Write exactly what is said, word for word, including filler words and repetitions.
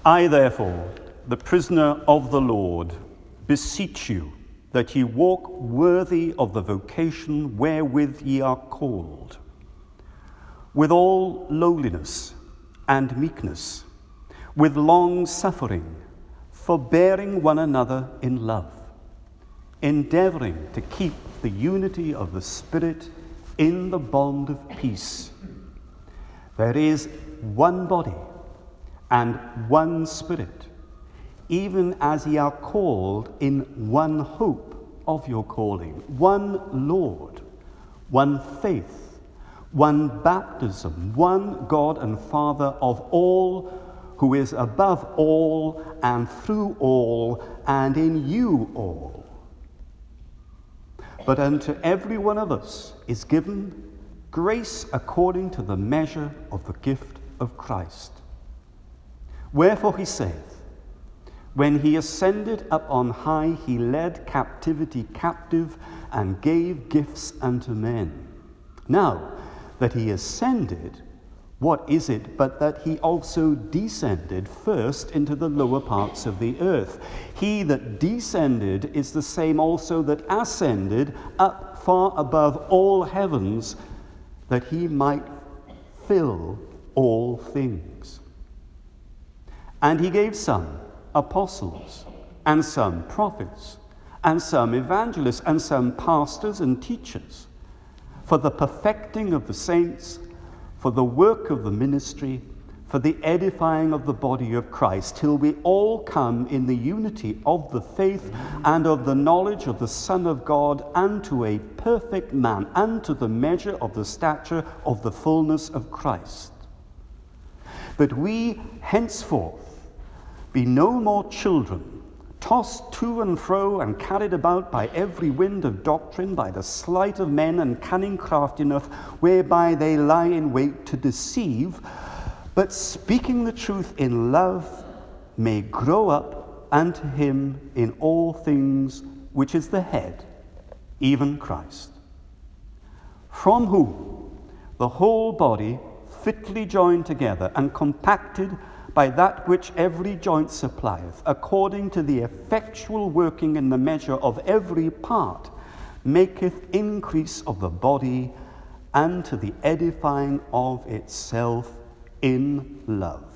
I, therefore, the prisoner of the Lord, beseech you that ye walk worthy of the vocation wherewith ye are called, with all lowliness and meekness, with long suffering, forbearing one another in love, endeavoring to keep the unity of the Spirit in the bond of peace. There is one body and one Spirit, even as ye are called in one hope of your calling, one Lord, one faith, one baptism, one God and Father of all, who is above all and through all and in you all. But unto every one of us is given grace according to the measure of the gift of Christ. Wherefore he saith, when he ascended up on high, he led captivity captive and gave gifts unto men. Now that he ascended, what is it but that he also descended first into the lower parts of the earth? He that descended is the same also that ascended up far above all heavens, that he might fill all things. And he gave some apostles, and some prophets, and some evangelists, and some pastors and teachers, for the perfecting of the saints, for the work of the ministry, for the edifying of the body of Christ, till we all come in the unity of the faith and of the knowledge of the Son of God, unto a perfect man, unto the measure of the stature of the fullness of Christ. But we henceforth be no more children, tossed to and fro and carried about by every wind of doctrine, by the sleight of men and cunning craftiness, whereby they lie in wait to deceive, but speaking the truth in love, may grow up unto him in all things which is the head, even Christ, from whom the whole body, fitly joined together and compacted by that which every joint supplieth, according to the effectual working in the measure of every part, maketh increase of the body unto the edifying of itself in love.